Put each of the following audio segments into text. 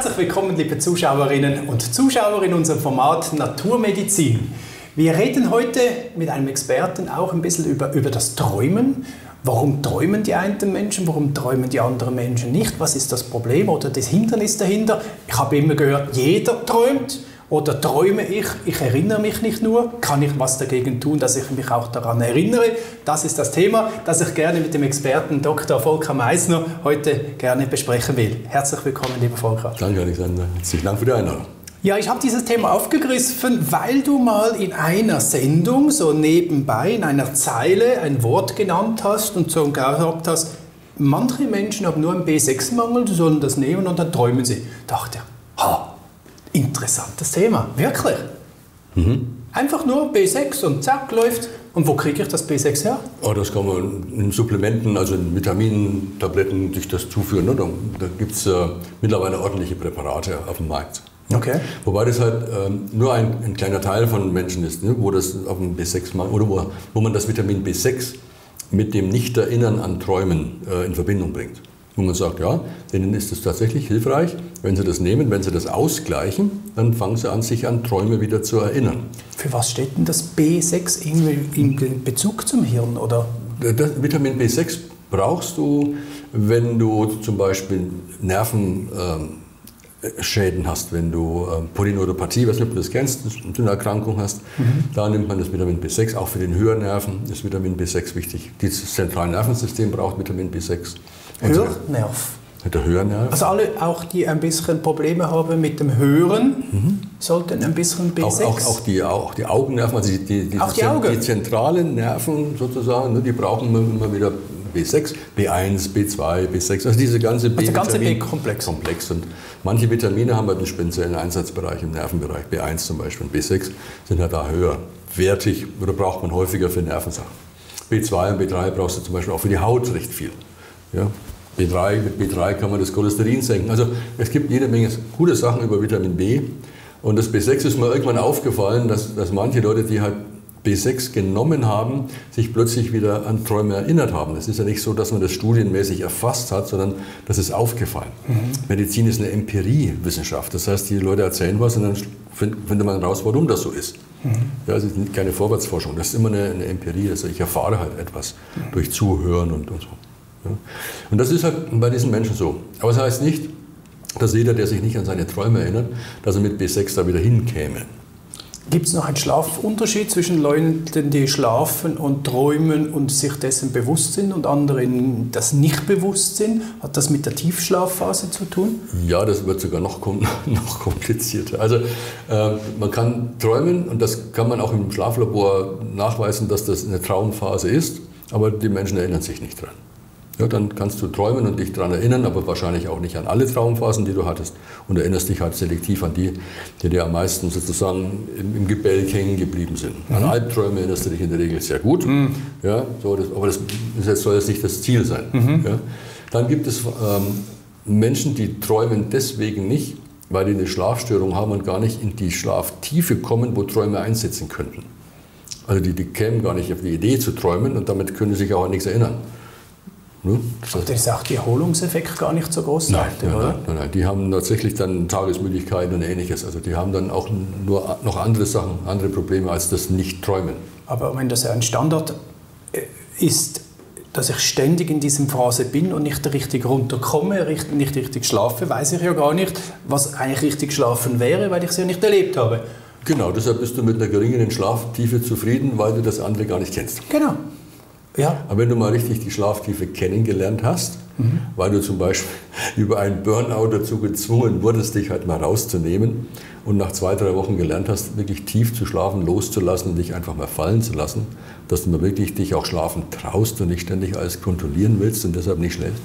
Herzlich willkommen, liebe Zuschauerinnen und Zuschauer in unserem Format Naturmedizin. Wir reden heute mit einem Experten auch ein bisschen über das Träumen. Warum träumen die einen Menschen, warum träumen die anderen Menschen nicht? Was ist das Problem oder das Hindernis dahinter? Ich habe immer gehört, jeder träumt. Oder träume ich? Ich erinnere mich nicht nur. Kann ich was dagegen tun, dass ich mich auch daran erinnere? Das ist das Thema, das ich gerne mit dem Experten Dr. Volker Meissner heute gerne besprechen will. Herzlich willkommen, lieber Volker. Danke, Alexander. Herzlichen Dank für die Einladung. Ja, ich habe dieses Thema aufgegriffen, weil du mal in einer Sendung so nebenbei in einer Zeile ein Wort genannt hast und so gesagt hast, manche Menschen haben nur einen B6-Mangel, die sollen das nehmen und dann träumen sie. Da dachte ich, interessantes Thema, wirklich. Einfach nur B6 und zack, läuft. Und wo kriege ich das B6 her? Oh, das kann man in Supplementen, also in Vitaminen, Tabletten, sich das zuführen. Ne? Da gibt es mittlerweile ordentliche Präparate auf dem Markt. Okay. Wobei das halt nur ein kleiner Teil von Menschen ist, ne? Wo das auf dem B6 oder wo man das Vitamin B6 mit dem Nicht-Erinnern an Träumen in Verbindung bringt. Wo man sagt, ja, denen ist es tatsächlich hilfreich, wenn sie das nehmen, wenn sie das ausgleichen, dann fangen sie an, sich an Träume wieder zu erinnern. Für was steht denn das B6 in Bezug zum Hirn, oder? Das Vitamin B6 brauchst du, wenn du zum Beispiel Nervenschäden hast, wenn du Polyneuropathie, weiß nicht, ob du das kennst, eine Erkrankung hast, da nimmt man das Vitamin B6, auch für den Hörnerven ist Vitamin B6 wichtig. Das zentrale Nervensystem braucht Vitamin B6. Hörnerv? Der Hörnerv. Also alle, auch die ein bisschen Probleme haben mit dem Hören, sollten ein bisschen B6? Auch die Augennerven, also die zentralen Nerven sozusagen, die brauchen immer wieder B6, B1, B2, B6, also diese ganze B-Komplex. Und manche Vitamine haben halt einen speziellen Einsatzbereich im Nervenbereich, B1 zum Beispiel und B6 sind halt da höherwertig oder braucht man häufiger für Nervensachen. B2 und B3 brauchst du zum Beispiel auch für die Haut recht viel. Ja? Mit B3 kann man das Cholesterin senken. Also es gibt jede Menge gute Sachen über Vitamin B. Und das B6 ist mir irgendwann aufgefallen, dass manche Leute, die halt B6 genommen haben, sich plötzlich wieder an Träume erinnert haben. Es ist ja nicht so, dass man das studienmäßig erfasst hat, sondern das ist aufgefallen. Medizin ist eine Empiriewissenschaft. Das heißt, die Leute erzählen was und dann findet man raus, warum das so ist. Ja, das ist keine Vorwärtsforschung. Das ist immer eine Empirie. Also ich erfahre halt etwas durch Zuhören und so. Ja. Und das ist halt bei diesen Menschen so. Aber es das heißt nicht, dass jeder, der sich nicht an seine Träume erinnert, dass er mit B6 da wieder hinkäme. Gibt es noch einen Schlafunterschied zwischen Leuten, die schlafen und träumen und sich dessen bewusst sind und anderen das nicht bewusst sind? Hat das mit der Tiefschlafphase zu tun? Ja, das wird sogar noch komplizierter. Also man kann träumen und das kann man auch im Schlaflabor nachweisen, dass das eine Traumphase ist, aber die Menschen erinnern sich nicht dran. Ja, dann kannst du träumen und dich daran erinnern, aber wahrscheinlich auch nicht an alle Traumphasen, die du hattest. Und erinnerst dich halt selektiv an die dir am meisten sozusagen im Gebälk hängen geblieben sind. An Albträume erinnerst du dich in der Regel sehr gut. Ja, so, aber das soll jetzt nicht das Ziel sein. Ja. Dann gibt es Menschen, die träumen deswegen nicht, weil die eine Schlafstörung haben und gar nicht in die Schlaftiefe kommen, wo Träume einsetzen könnten. Also die kämen gar nicht auf die Idee zu träumen und damit können sie sich auch an nichts erinnern. Aber da ist auch der Erholungseffekt gar nicht so groß. Nein, die haben tatsächlich dann Tagesmüdigkeit und Ähnliches. Also die haben dann auch nur noch andere Sachen, andere Probleme als das Nicht-Träumen. Aber wenn das ja ein Standard ist, dass ich ständig in dieser Phase bin und nicht richtig runterkomme, nicht richtig schlafe, weiß ich ja gar nicht, was eigentlich richtig schlafen wäre, weil ich es ja nicht erlebt habe. Genau, deshalb bist du mit einer geringeren Schlaftiefe zufrieden, weil du das andere gar nicht kennst. Genau. Ja. Aber wenn du mal richtig die Schlaftiefe kennengelernt hast, weil du zum Beispiel über einen Burnout dazu gezwungen wurdest, dich halt mal rauszunehmen und nach 2-3 Wochen gelernt hast, wirklich tief zu schlafen, loszulassen und dich einfach mal fallen zu lassen, dass du mal wirklich dich auch schlafen traust und nicht ständig alles kontrollieren willst und deshalb nicht schläfst,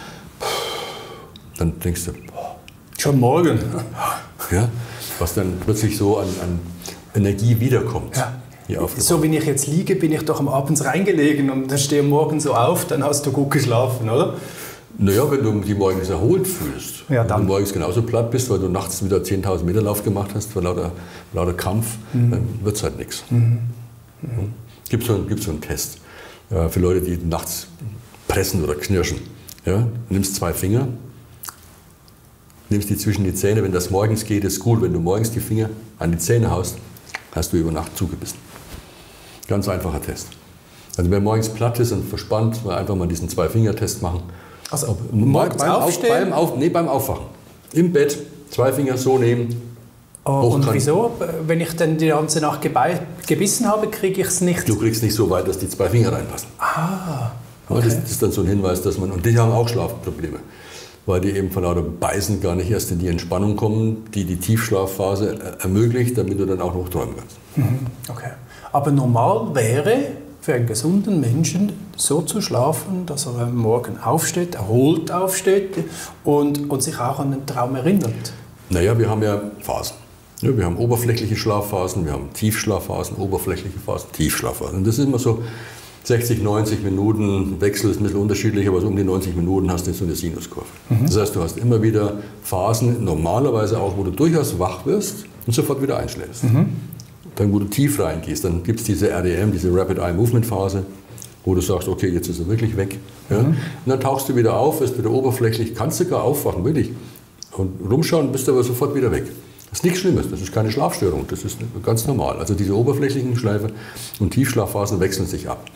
dann denkst du, schon morgen. Ja, was dann plötzlich so an Energie wiederkommt. Ja. So wie ich jetzt liege, bin ich doch am Abend reingelegen und dann stehe morgen so auf, dann hast du gut geschlafen, oder? Naja, wenn du dich morgens erholt fühlst, ja, wenn du morgens genauso platt bist, weil du nachts wieder 10.000 Meter Lauf gemacht hast, vor lauter Kampf, dann wird es halt nichts. Gibt so einen Test für Leute, die nachts pressen oder knirschen. Ja? Du nimmst 2 Finger, nimmst die zwischen die Zähne. Wenn das morgens geht, ist gut. Wenn du morgens die Finger an die Zähne haust, hast du über Nacht zugebissen. Ganz einfacher Test. Also wer morgens platt ist und verspannt, mal einfach mal diesen 2-Finger-Test machen. Also morgens aufstehen? Beim Aufwachen. Im Bett, 2 Finger so nehmen. Und wieso? Wenn ich dann die ganze Nacht gebissen habe, kriege ich es nicht? Du kriegst nicht so weit, dass die 2 Finger reinpassen. Okay. Das ist dann so ein Hinweis, dass man... Und die haben auch Schlafprobleme. Weil die eben von lauter Beißen gar nicht erst in die Entspannung kommen, die die Tiefschlafphase ermöglicht, damit du dann auch noch träumen kannst. Okay. Aber normal wäre für einen gesunden Menschen so zu schlafen, dass er am Morgen aufsteht, erholt aufsteht und sich auch an den Traum erinnert. Naja, wir haben ja Phasen. Ja, wir haben oberflächliche Schlafphasen, wir haben Tiefschlafphasen, oberflächliche Phasen, Tiefschlafphasen. Und das ist immer so 60, 90 Minuten, Wechsel ist ein bisschen unterschiedlich, aber so um die 90 Minuten hast du so eine Sinuskurve. Das heißt, du hast immer wieder Phasen, normalerweise auch, wo du durchaus wach wirst und sofort wieder einschläfst. Dann, wo du tief reingehst, dann gibt es diese REM, diese Rapid Eye Movement Phase, wo du sagst, okay, jetzt ist er wirklich weg. Ja? Und dann tauchst du wieder auf, wirst wieder oberflächlich, kannst sogar aufwachen, wirklich. Und rumschauen, bist du aber sofort wieder weg. Das ist nichts Schlimmes, das ist keine Schlafstörung, das ist ganz normal. Also diese oberflächlichen Schleife und Tiefschlafphasen wechseln sich ab.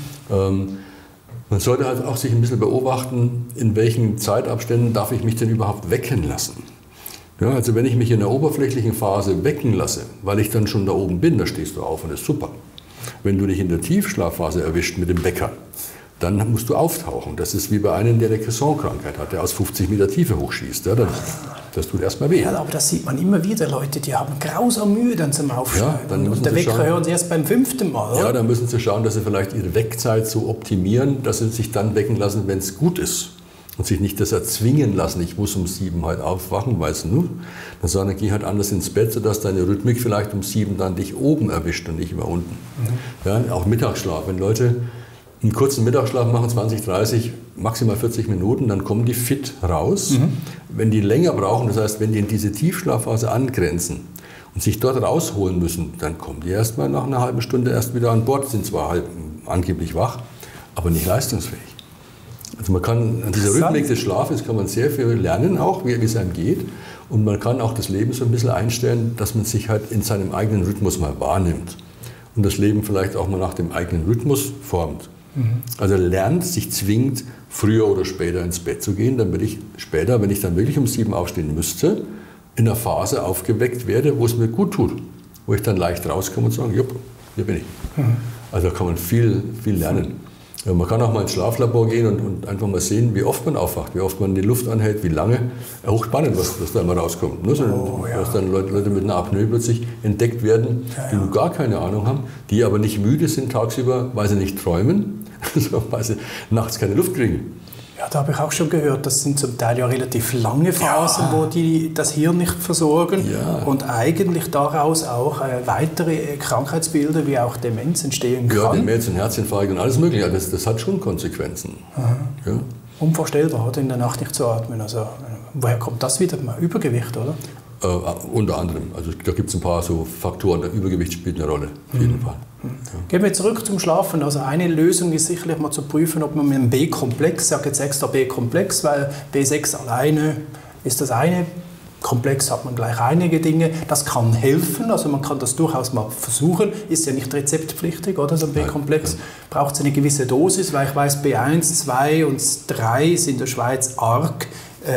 Man sollte halt auch sich ein bisschen beobachten, in welchen Zeitabständen darf ich mich denn überhaupt wecken lassen. Ja, also wenn ich mich in der oberflächlichen Phase wecken lasse, weil ich dann schon da oben bin, da stehst du auf und das ist super. Wenn du dich in der Tiefschlafphase erwischt mit dem Wecker, dann musst du auftauchen. Das ist wie bei einem, der eine Cresson-Krankheit hat, der aus 50 Meter Tiefe hochschießt. Ja, das tut erstmal weh. Ja, aber das sieht man immer wieder, Leute, die haben grausam Mühe dann zum Aufsteigen. Ja, dann und der Wecker hören sie erst beim 5. Mal, oder? Ja, dann müssen sie schauen, dass sie vielleicht ihre Weckzeit so optimieren, dass sie sich dann wecken lassen, wenn es gut ist. Und sich nicht das erzwingen lassen, ich muss um 7 halt aufwachen, weißt du. Dann sagen, dann geh halt anders ins Bett, sodass deine Rhythmik vielleicht um 7 dann dich oben erwischt und nicht immer unten. Ja, auch Mittagsschlaf. Wenn Leute einen kurzen Mittagsschlaf machen, 20, 30, maximal 40 Minuten, dann kommen die fit raus. Wenn die länger brauchen, das heißt, wenn die in diese Tiefschlafphase angrenzen und sich dort rausholen müssen, dann kommen die erst mal nach einer halben Stunde erst wieder an Bord, sind zwar angeblich wach, aber nicht leistungsfähig. Also man kann an dieser Rhythmik des Schlafes kann man sehr viel lernen, auch wie es einem geht. Und man kann auch das Leben so ein bisschen einstellen, dass man sich halt in seinem eigenen Rhythmus mal wahrnimmt. Und das Leben vielleicht auch mal nach dem eigenen Rhythmus formt. Also lernt, sich zwingt, früher oder später ins Bett zu gehen, damit ich später, wenn ich dann wirklich um 7 aufstehen müsste, in einer Phase aufgeweckt werde, wo es mir gut tut. Wo ich dann leicht rauskomme und sage, jupp, hier bin ich. Also da kann man viel lernen. Ja, man kann auch mal ins Schlaflabor gehen und einfach mal sehen, wie oft man aufwacht, wie oft man die Luft anhält, wie lange. Hochspannend, was da immer rauskommt. Ne? Dass dann Leute mit einer Apnoe plötzlich entdeckt werden, die nur gar keine Ahnung haben, die aber nicht müde sind tagsüber, weil sie nicht träumen, weil sie nachts keine Luft kriegen. Ja, da habe ich auch schon gehört, das sind zum Teil ja relativ lange Phasen, wo die das Hirn nicht versorgen und eigentlich daraus auch weitere Krankheitsbilder wie auch Demenz entstehen kann. Ja, Demenz und Herzinfarkt und alles mögliche, das hat schon Konsequenzen. Ja. Unvorstellbar, oder? In der Nacht nicht zu atmen. Also, woher kommt das wieder? Übergewicht, oder? Unter anderem. Also da gibt es ein paar so Faktoren. Der Übergewicht spielt eine Rolle, auf jeden Fall. Ja. Gehen wir zurück zum Schlafen. Also eine Lösung ist sicherlich mal zu prüfen, ob man mit einem B-Komplex, ich sage jetzt extra B-Komplex, weil B6 alleine ist das eine. Komplex hat man gleich einige Dinge. Das kann helfen, also man kann das durchaus mal versuchen. Ist ja nicht rezeptpflichtig, oder? So ein B-Komplex braucht eine gewisse Dosis, weil ich weiß, B1, 2 und 3 ist in der Schweiz arg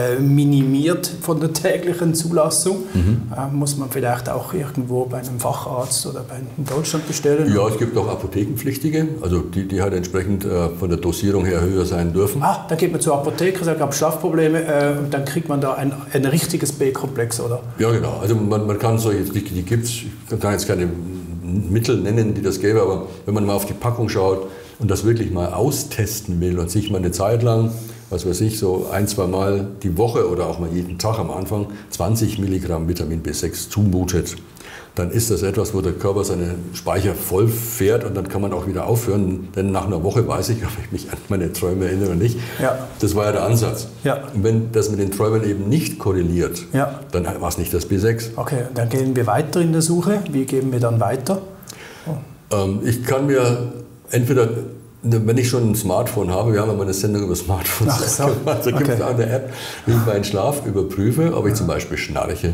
minimiert von der täglichen Zulassung. Muss man vielleicht auch irgendwo bei einem Facharzt oder in Deutschland bestellen? Ja, es gibt auch Apothekenpflichtige, also die halt entsprechend von der Dosierung her höher sein dürfen. Dann geht man zur Apotheke, sagt, ich habe Schlafprobleme und dann kriegt man da ein richtiges B-Komplex, oder? Ja, genau. Also man kann solche, die gibt es, ich kann jetzt keine Mittel nennen, die das gäbe, aber wenn man mal auf die Packung schaut und das wirklich mal austesten will und sich mal eine Zeit lang, was weiß ich, so 1-2 Mal die Woche oder auch mal jeden Tag am Anfang 20 Milligramm Vitamin B6 zumutet, dann ist das etwas, wo der Körper seine Speicher voll fährt und dann kann man auch wieder aufhören, denn nach einer Woche weiß ich, ob ich mich an meine Träume erinnere oder nicht. Ja. Das war ja der Ansatz. Ja. Und wenn das mit den Träumen eben nicht korreliert, dann war es nicht das B6. Okay, dann gehen wir weiter in der Suche. Wie gehen wir dann weiter? Ich kann mir entweder Wenn ich schon ein Smartphone habe, wir haben ja mal eine Sendung über Smartphones gemacht, da gibt es auch eine App, wie ich meinen Schlaf überprüfe, ob ich zum Beispiel schnarche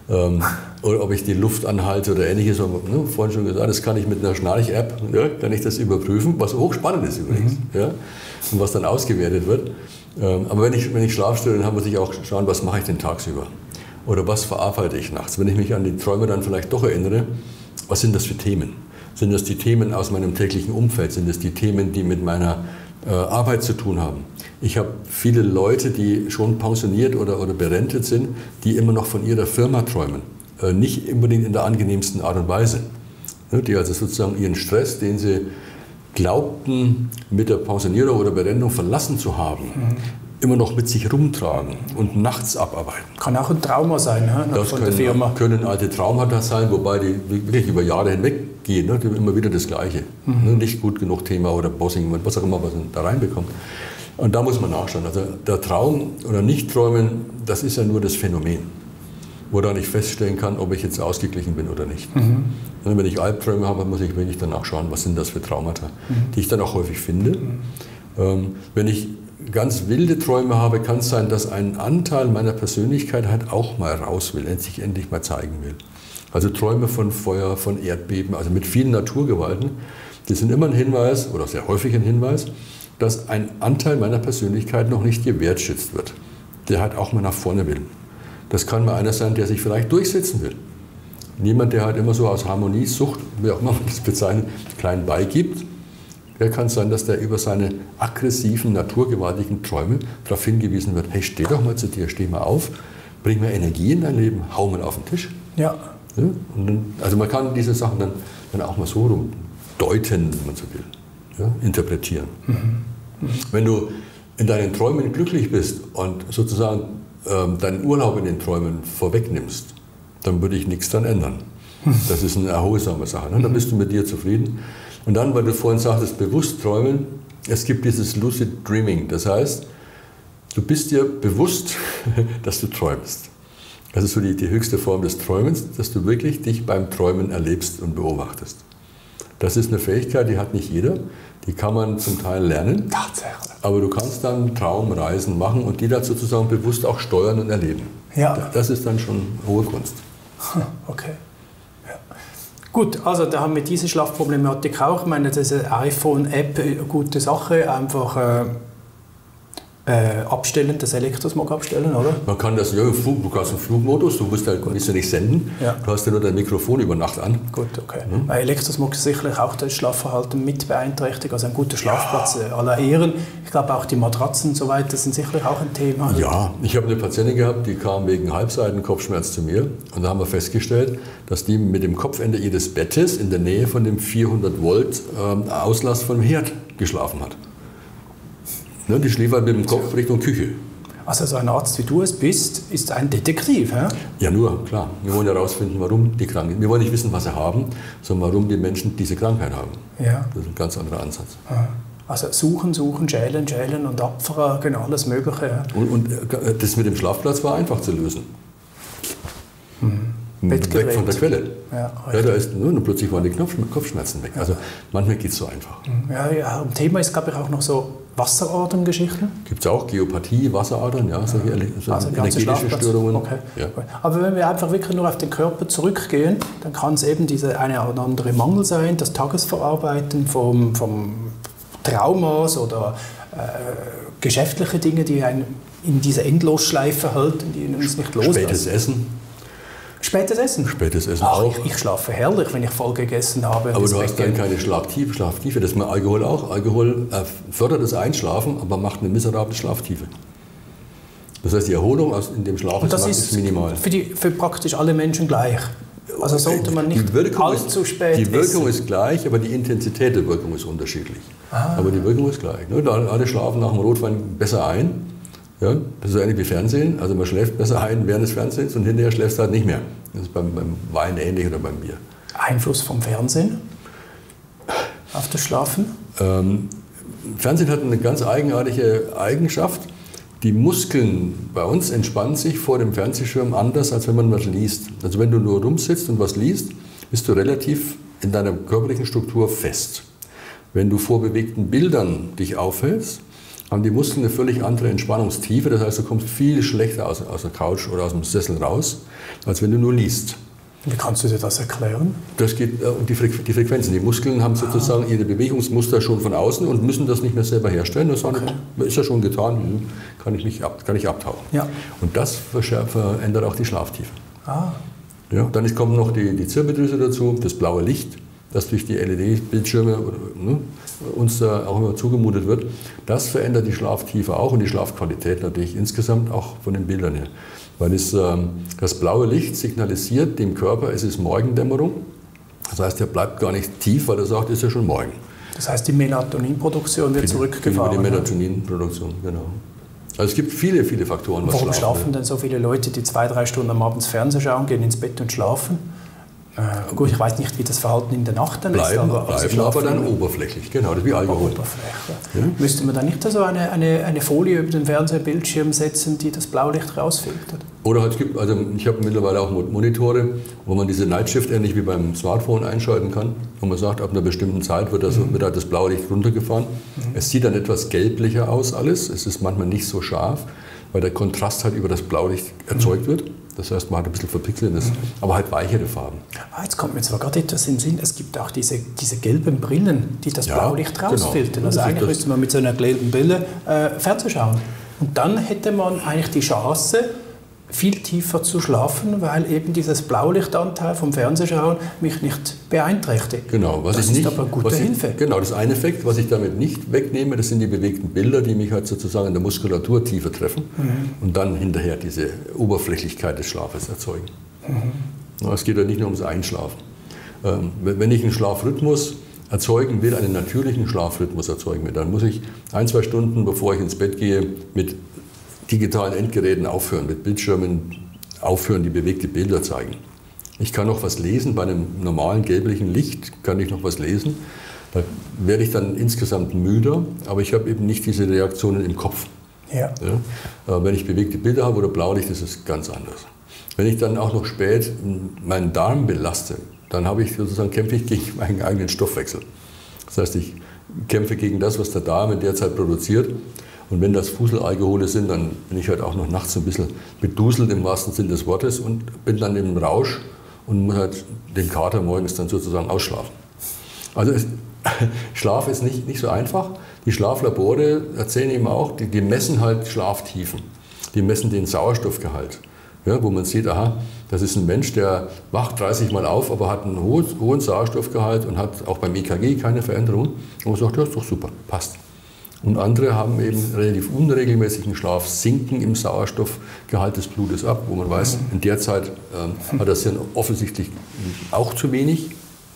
oder ob ich die Luft anhalte oder ähnliches. Vorhin schon gesagt, das kann ich mit einer Schnarch-App, ja, kann ich das überprüfen, was hochspannend ist übrigens, ja, und was dann ausgewertet wird. Aber wenn ich Schlafstörungen habe, muss ich auch schauen, was mache ich denn tagsüber oder was verarbeite ich nachts. Wenn ich mich an die Träume dann vielleicht doch erinnere, was sind das für Themen? Sind das die Themen aus meinem täglichen Umfeld? Sind das die Themen, die mit meiner Arbeit zu tun haben? Ich habe viele Leute, die schon pensioniert oder berentet sind, die immer noch von ihrer Firma träumen. Nicht unbedingt in der angenehmsten Art und Weise. Die also sozusagen ihren Stress, den sie glaubten, mit der Pensionierung oder Berentung verlassen zu haben, immer noch mit sich rumtragen und nachts abarbeiten. Kann auch ein Trauma sein, das von der Firma. Können alte Traumata sein, wobei die wirklich über Jahre hinweg gehen. Die haben immer wieder das Gleiche. Nicht gut genug Thema oder Bossing, was auch immer, was man da reinbekommt. Und da muss man nachschauen. Also der Traum oder Nicht-Träumen, das ist ja nur das Phänomen, woran ich feststellen kann, ob ich jetzt ausgeglichen bin oder nicht. Wenn ich Albträume habe, muss ich wirklich danach schauen, was sind das für Traumata, die ich dann auch häufig finde. Wenn ich ganz wilde Träume habe, kann es sein, dass ein Anteil meiner Persönlichkeit halt auch mal raus will, sich endlich mal zeigen will. Also Träume von Feuer, von Erdbeben, also mit vielen Naturgewalten, die sind immer ein Hinweis, oder sehr häufig ein Hinweis, dass ein Anteil meiner Persönlichkeit noch nicht gewertschätzt wird, der halt auch mal nach vorne will. Das kann mal einer sein, der sich vielleicht durchsetzen will. Niemand, der halt immer so aus Harmoniesucht, wie auch immer man das bezeichnet, klein beigibt. Der kann sein, dass der über seine aggressiven, naturgewaltigen Träume darauf hingewiesen wird, hey, steh doch mal zu dir, steh mal auf, bring mal Energie in dein Leben, hau mal auf den Tisch. Ja. Und dann, also man kann diese Sachen dann auch mal so rumdeuten, wenn man so will, ja, interpretieren. Wenn du in deinen Träumen glücklich bist und sozusagen deinen Urlaub in den Träumen vorwegnimmst, dann würde ich nichts daran ändern. Das ist eine erholsame Sache. Ne? Dann bist du mit dir zufrieden. Und dann, weil du vorhin sagtest, bewusst träumen, es gibt dieses Lucid Dreaming. Das heißt, du bist dir bewusst, dass du träumst. Das ist so die höchste Form des Träumens, dass du wirklich dich beim Träumen erlebst und beobachtest. Das ist eine Fähigkeit, die hat nicht jeder. Die kann man zum Teil lernen. Tatsächlich. Aber du kannst dann Traumreisen machen und die dann sozusagen bewusst auch steuern und erleben. Ja. Das ist dann schon hohe Kunst. Okay. Ja. Gut, also da haben wir diese Schlafproblematik auch. Ich meine, diese iPhone-App, eine gute Sache, einfach abstellen, das Elektrosmog abstellen, oder? Man kann das, ja, du kannst einen Flugmodus, du musst ja nicht senden, ja. Du hast ja nur dein Mikrofon über Nacht an. Gut, okay. Weil Elektrosmog ist sicherlich auch das Schlafverhalten mit beeinträchtigt, also ein guter Schlafplatz aller Ehren. Ich glaube auch die Matratzen und so weiter sind sicherlich auch ein Thema. Ja, ich habe eine Patientin gehabt, die kam wegen Halbseitenkopfschmerz zu mir und da haben wir festgestellt, dass die mit dem Kopfende ihres Bettes in der Nähe von dem 400 Volt Auslass vom Herd geschlafen hat. Ne, die schlief halt mit dem Kopf Richtung Küche. Also so ein Arzt, wie du es bist, ist ein Detektiv, ja? Ja, nur, klar. Wir wollen herausfinden, warum die Krankheit. Wir wollen nicht wissen, was sie haben, sondern warum die Menschen diese Krankheit haben. Ja. Das ist ein ganz anderer Ansatz. Also suchen, schälen und Abfragen, genau, alles Mögliche. Ja. Und das mit dem Schlafplatz war einfach zu lösen. Weg von der Quelle. Ja, da ist plötzlich waren die Kopfschmerzen weg. Also manchmal geht es so einfach. Ja, und Thema ist, glaube ich, auch noch so Wasseradern-Geschichten. Gibt es auch Geopathie, Wasseradern, ja, solche energetische Störungen. Okay. Ja. Aber wenn wir einfach wirklich nur auf den Körper zurückgehen, dann kann es eben diese eine oder andere Mangel sein, das Tagesverarbeiten vom Traumas oder geschäftliche Dinge, die einen in diese Endlosschleife halten, die uns nicht loslassen. Spätes Essen. Spätes Essen? Spätes Essen auch. Ich schlafe herrlich, wenn ich voll gegessen habe. Aber du hast dann keine Schlaftiefe. Das ist mit Alkohol auch. Alkohol fördert das Einschlafen, aber macht eine miserable Schlaftiefe. Das heißt, die Erholung in dem Schlaf ist minimal. Für praktisch alle Menschen gleich. Also sollte man nicht allzu spät essen. Die Wirkung ist gleich, aber die Intensität der Wirkung ist unterschiedlich. Aber die Wirkung ist gleich. Alle schlafen nach dem Rotwein besser ein. Ja, das ist so ähnlich wie Fernsehen. Also man schläft besser ein während des Fernsehens und hinterher schläft es halt nicht mehr. Das ist beim Wein ähnlich oder beim Bier. Einfluss vom Fernsehen auf das Schlafen? Fernsehen hat eine ganz eigenartige Eigenschaft. Die Muskeln bei uns entspannen sich vor dem Fernsehschirm anders, als wenn man was liest. Also wenn du nur rumsitzt und was liest, bist du relativ in deiner körperlichen Struktur fest. Wenn du vor bewegten Bildern dich aufhältst, haben die Muskeln eine völlig andere Entspannungstiefe. Das heißt, du kommst viel schlechter aus der Couch oder aus dem Sessel raus, als wenn du nur liest. Wie kannst du dir das erklären? Das geht um die Frequenzen. Die Muskeln haben sozusagen ihre Bewegungsmuster schon von außen und müssen das nicht mehr selber herstellen. Das ist ja schon getan, kann ich abtauchen. Ja. Und das verändert auch die Schlaftiefe. Ja, dann kommt noch die Zirbeldrüse dazu, das blaue Licht, das durch die LED-Bildschirme uns da auch immer zugemutet wird. Das verändert die Schlaftiefe auch und die Schlafqualität natürlich insgesamt auch von den Bildern her. Weil das blaue Licht signalisiert dem Körper, es ist Morgendämmerung. Das heißt, er bleibt gar nicht tief, weil er sagt, es ist ja schon morgen. Das heißt, die Melatoninproduktion wird zurückgefahren. Die Melatoninproduktion, genau. Also es gibt viele, viele Faktoren. Warum schlafen denn so viele Leute, die 2-3 Stunden am Abend Fernsehen schauen, gehen ins Bett und schlafen? Gut, ich weiß nicht, wie das Verhalten in der Nacht dann ist. Aber dann oberflächlich, genau, das ist wie Alkohol. Ja. Müsste man da nicht so eine Folie über den Fernsehbildschirm setzen, die das Blaulicht rausfiltert? Oder ich habe mittlerweile auch Monitore, wo man diese Nightshift ähnlich wie beim Smartphone einschalten kann. Und man sagt, ab einer bestimmten Zeit wird das Blaulicht runtergefahren. Es sieht dann etwas gelblicher aus alles, es ist manchmal nicht so scharf, weil der Kontrast halt über das Blaulicht erzeugt wird. Das heißt, man hat ein bisschen verpixeltes, aber halt weichere Farben. Jetzt kommt mir zwar gerade etwas in den Sinn, es gibt auch diese gelben Brillen, die das Blaulicht rausfiltern. Genau. Also eigentlich müsste man mit so einer gelben Brille Fernsehen schauen. Und dann hätte man eigentlich die Chance, viel tiefer zu schlafen, weil eben dieses Blaulichtanteil vom Fernsehschauen mich nicht beeinträchtigt. Genau, das ist aber eine gute Hilfe. Genau, das eine Effekt, was ich damit nicht wegnehme, das sind die bewegten Bilder, die mich halt sozusagen in der Muskulatur tiefer treffen und dann hinterher diese Oberflächlichkeit des Schlafes erzeugen. Es geht ja nicht nur ums Einschlafen. Wenn ich einen Schlafrhythmus erzeugen will, einen natürlichen Schlafrhythmus erzeugen will, dann muss ich 1-2 Stunden, bevor ich ins Bett gehe, mit digitalen Endgeräten aufhören, mit Bildschirmen aufhören, die bewegte Bilder zeigen. Ich kann noch was lesen, bei einem normalen gelblichen Licht kann ich noch was lesen. Da werde ich dann insgesamt müder, aber ich habe eben nicht diese Reaktionen im Kopf. Ja. Wenn ich bewegte Bilder habe oder Blaulicht, ist es ganz anders. Wenn ich dann auch noch spät meinen Darm belaste, dann kämpfe ich gegen meinen eigenen Stoffwechsel. Das heißt, ich kämpfe gegen das, was der Darm in der Zeit produziert. Und wenn das Fuselalkohole sind, dann bin ich halt auch noch nachts ein bisschen beduselt im wahrsten Sinne des Wortes und bin dann im Rausch und muss halt den Kater morgens dann sozusagen ausschlafen. Also Schlaf ist nicht so einfach. Die Schlaflabore erzählen eben auch, die messen halt Schlaftiefen. Die messen den Sauerstoffgehalt. Ja, wo man sieht, aha, das ist ein Mensch, der wacht 30 Mal auf, aber hat einen hohen Sauerstoffgehalt und hat auch beim EKG keine Veränderung. Und man sagt, ja, ist doch super, passt. Und andere haben eben relativ unregelmäßigen Schlaf, sinken im Sauerstoffgehalt des Blutes ab, wo man weiß, in der Zeit hat das Hirn offensichtlich auch zu wenig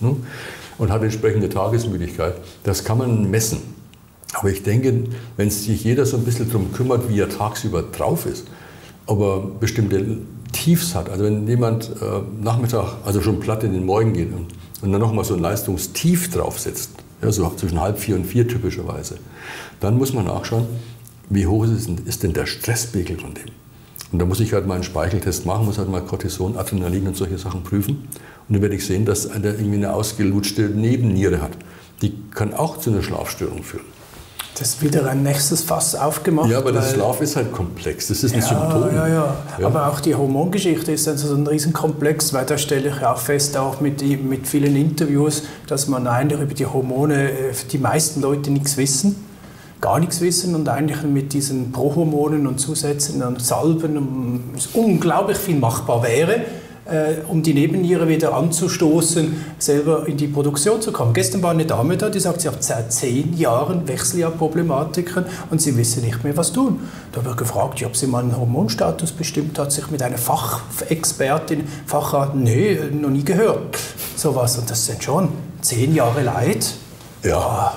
und hat entsprechende Tagesmüdigkeit. Das kann man messen. Aber ich denke, wenn sich jeder so ein bisschen darum kümmert, wie er tagsüber drauf ist, aber bestimmte Tiefs hat, also wenn jemand Nachmittag, also schon platt in den Morgen geht und dann nochmal so ein Leistungstief draufsetzt, ja, so zwischen 3:30 und 4 typischerweise, dann muss man nachschauen, wie hoch ist denn der Stresspegel von dem. Und da muss ich halt mal einen Speicheltest machen, muss halt mal Cortison, Adrenalin und solche Sachen prüfen. Und dann werde ich sehen, dass der irgendwie eine ausgelutschte Nebenniere hat. Die kann auch zu einer Schlafstörung führen. Das ist wieder ein nächstes Fass aufgemacht. Ja, aber der Schlaf ist halt komplex. Das ist ein Symptom. Ja. Aber auch die Hormongeschichte ist also so ein Riesenkomplex, weil da stelle ich auch fest, auch mit vielen Interviews, dass man eigentlich über die Hormone die meisten Leute nichts wissen, gar nichts wissen und eigentlich mit diesen Prohormonen und Zusätzen und Salben unglaublich viel machbar wäre, um die Nebenniere wieder anzustoßen, selber in die Produktion zu kommen. Gestern war eine Dame da, die sagt, sie hat seit 10 Jahren Wechseljahrproblematiken und sie wissen nicht mehr, was tun. Da habe ich gefragt, ob sie mal einen Hormonstatus bestimmt hat, sich mit einer Fachexpertin, nee, noch nie gehört. Sowas. Und das sind schon 10 Jahre Leid. Ja.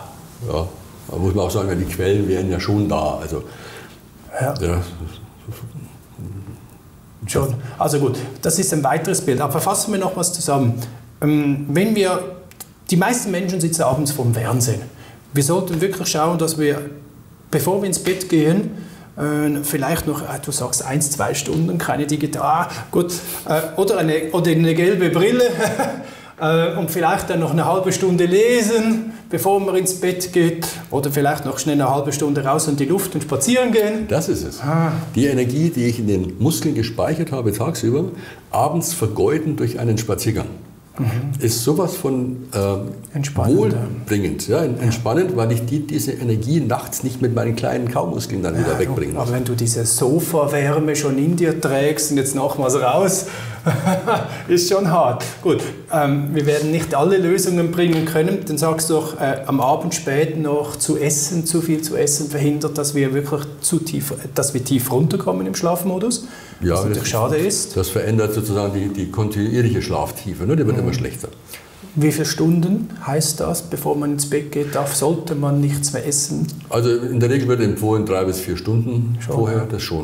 Da muss man auch sagen, die Quellen wären ja schon da. Also, ja. Schon. Also gut, das ist ein weiteres Bild. Aber fassen wir noch was zusammen. Die meisten Menschen sitzen abends vorm Fernsehen. Wir sollten wirklich schauen, dass wir, bevor wir ins Bett gehen, vielleicht noch, du sagst 1-2 Stunden, keine digital, gut, oder eine gelbe Brille und vielleicht dann noch eine halbe Stunde lesen, bevor man ins Bett geht, oder vielleicht noch schnell eine halbe Stunde raus in die Luft und spazieren gehen. Das ist es. Die Energie, die ich in den Muskeln gespeichert habe tagsüber, abends vergeuden durch einen Spaziergang. Ist sowas von wohlbringend, ja, entspannend, weil ich diese Energie nachts nicht mit meinen kleinen Kaumuskeln dann wieder wegbringen muss. Aber wenn du diese Sofawärme schon in dir trägst und jetzt nochmals raus, ist schon hart. Gut, wir werden nicht alle Lösungen bringen können. Dann sagst du doch, am Abend spät noch zu viel zu essen verhindert, dass wir wirklich tief runterkommen im Schlafmodus. Ja, was natürlich schade ist. Das verändert sozusagen die kontinuierliche Schlaftiefe, ne? Die wird immer schlechter. Wie viele Stunden heißt das, bevor man ins Bett geht, sollte man nichts mehr essen? Also in der Regel wird empfohlen 3 bis 4 Stunden vorher, das schon.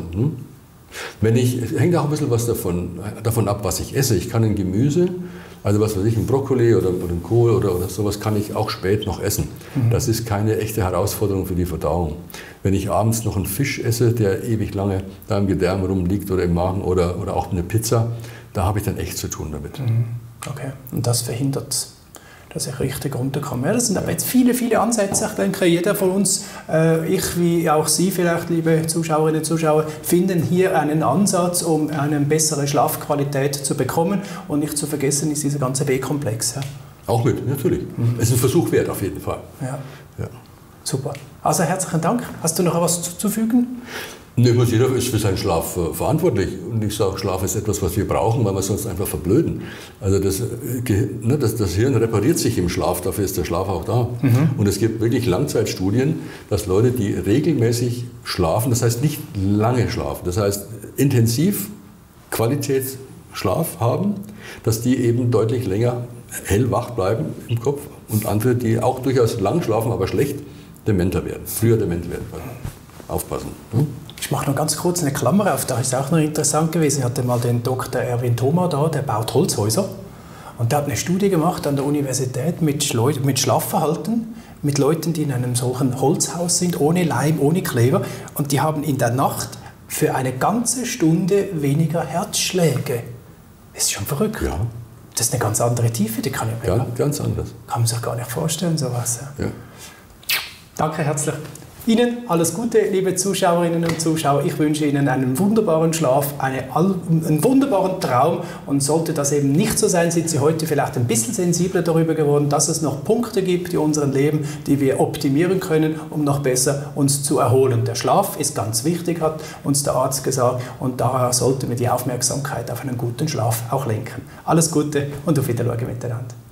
Hängt auch ein bisschen was davon ab, was ich esse. Ich kann ein Gemüse, also was weiß ich, ein Brokkoli oder ein Kohl oder sowas kann ich auch spät noch essen. Das ist keine echte Herausforderung für die Verdauung. Wenn ich abends noch einen Fisch esse, der ewig lange da im Gedärm rumliegt oder im Magen oder auch eine Pizza, da habe ich dann echt zu tun damit. Okay, und das verhindert, dass ich richtig runterkomme. Ja, das sind aber jetzt viele, viele Ansätze. Ich denke, jeder von uns, ich wie auch Sie vielleicht, liebe Zuschauerinnen und Zuschauer, finden hier einen Ansatz, um eine bessere Schlafqualität zu bekommen. Und nicht zu vergessen ist dieser ganze B-Komplex. Ja. Auch mit, natürlich. Es ist ein Versuch wert, auf jeden Fall. Ja. Super. Also herzlichen Dank. Hast du noch etwas zuzufügen? Nee, jeder ist für seinen Schlaf verantwortlich. Und ich sage, Schlaf ist etwas, was wir brauchen, weil wir sonst einfach verblöden. Also das Hirn repariert sich im Schlaf, dafür ist der Schlaf auch da. Und es gibt wirklich Langzeitstudien, dass Leute, die regelmäßig schlafen, das heißt nicht lange schlafen, das heißt intensiv Qualitätsschlaf haben, dass die eben deutlich länger hellwach bleiben im Kopf. Und andere, die auch durchaus lang schlafen, aber schlecht, dementer werden, früher dement werden. Aufpassen. Ich mache noch ganz kurz eine Klammer auf, da ist auch noch interessant gewesen. Ich hatte mal den Dr. Erwin Thoma da, der baut Holzhäuser. Und der hat eine Studie gemacht an der Universität mit Schlafverhalten, mit Leuten, die in einem solchen Holzhaus sind, ohne Leim, ohne Kleber. Und die haben in der Nacht für eine ganze Stunde weniger Herzschläge. Das ist schon verrückt. Ja. Das ist eine ganz andere Tiefe, die kann ich mir ganz anders. Kann man sich gar nicht vorstellen, sowas. Ja. Danke herzlich. Ihnen alles Gute, liebe Zuschauerinnen und Zuschauer. Ich wünsche Ihnen einen wunderbaren Schlaf, einen wunderbaren Traum. Und sollte das eben nicht so sein, sind Sie heute vielleicht ein bisschen sensibler darüber geworden, dass es noch Punkte gibt in unserem Leben, die wir optimieren können, um noch besser uns zu erholen. Der Schlaf ist ganz wichtig, hat uns der Arzt gesagt. Und daher sollten wir die Aufmerksamkeit auf einen guten Schlaf auch lenken. Alles Gute und auf Wiedersehen miteinander.